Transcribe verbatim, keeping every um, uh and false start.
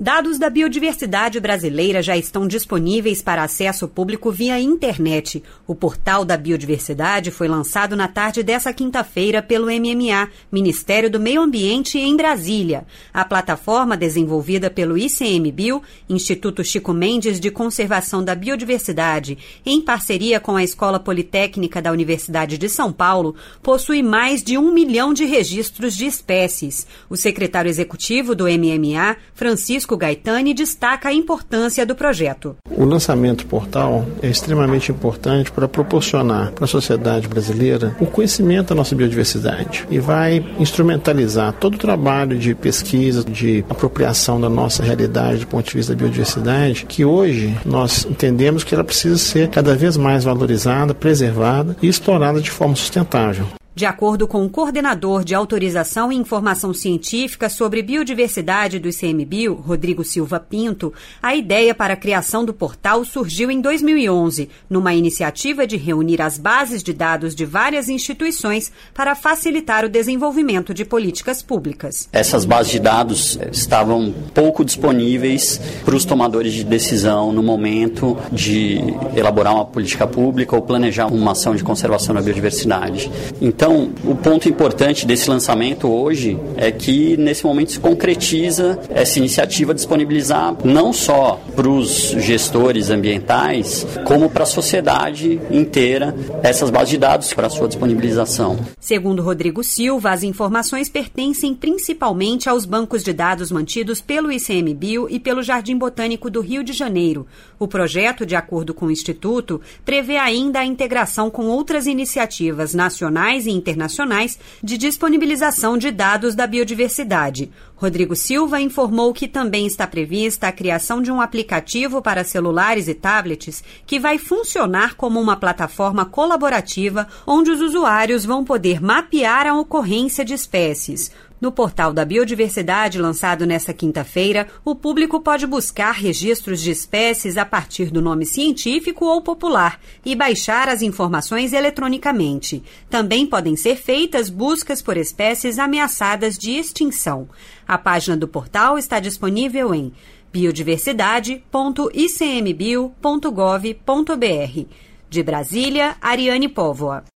Dados da biodiversidade brasileira já estão disponíveis para acesso público via internet. O Portal da Biodiversidade foi lançado na tarde dessa quinta-feira pelo M M A, Ministério do Meio Ambiente, em Brasília. A plataforma, desenvolvida pelo I C M B I O, Instituto Chico Mendes de Conservação da Biodiversidade, em parceria com a Escola Politécnica da Universidade de São Paulo, possui mais de um milhão de registros de espécies. O secretário executivo do M M A, Francisco Gaetani, destaca a importância do projeto. O lançamento do portal é extremamente importante para proporcionar para a sociedade brasileira o conhecimento da nossa biodiversidade e vai instrumentalizar todo o trabalho de pesquisa, de apropriação da nossa realidade do ponto de vista da biodiversidade, que hoje nós entendemos que ela precisa ser cada vez mais valorizada, preservada e explorada de forma sustentável. De acordo com o coordenador de Autorização e Informação Científica sobre Biodiversidade do I C M B I O, Rodrigo Silva Pinto, a ideia para a criação do portal surgiu em dois mil e onze, numa iniciativa de reunir as bases de dados de várias instituições para facilitar o desenvolvimento de políticas públicas. Essas bases de dados estavam pouco disponíveis para os tomadores de decisão no momento de elaborar uma política pública ou planejar uma ação de conservação da biodiversidade. Então, Então, o ponto importante desse lançamento hoje é que, nesse momento, se concretiza essa iniciativa de disponibilizar não só para os gestores ambientais, como para a sociedade inteira, essas bases de dados para a sua disponibilização. Segundo Rodrigo Silva, as informações pertencem principalmente aos bancos de dados mantidos pelo I C M B I O e pelo Jardim Botânico do Rio de Janeiro. O projeto, de acordo com o Instituto, prevê ainda a integração com outras iniciativas nacionais e internacionais de disponibilização de dados da biodiversidade. Rodrigo Silva informou que também está prevista a criação de um aplicativo para celulares e tablets que vai funcionar como uma plataforma colaborativa onde os usuários vão poder mapear a ocorrência de espécies. No Portal da Biodiversidade, lançado nesta quinta-feira, o público pode buscar registros de espécies a partir do nome científico ou popular e baixar as informações eletronicamente. Também podem ser feitas buscas por espécies ameaçadas de extinção. A página do portal está disponível em biodiversidade ponto i c m b i o ponto gov ponto b r. De Brasília, Ariane Póvoa.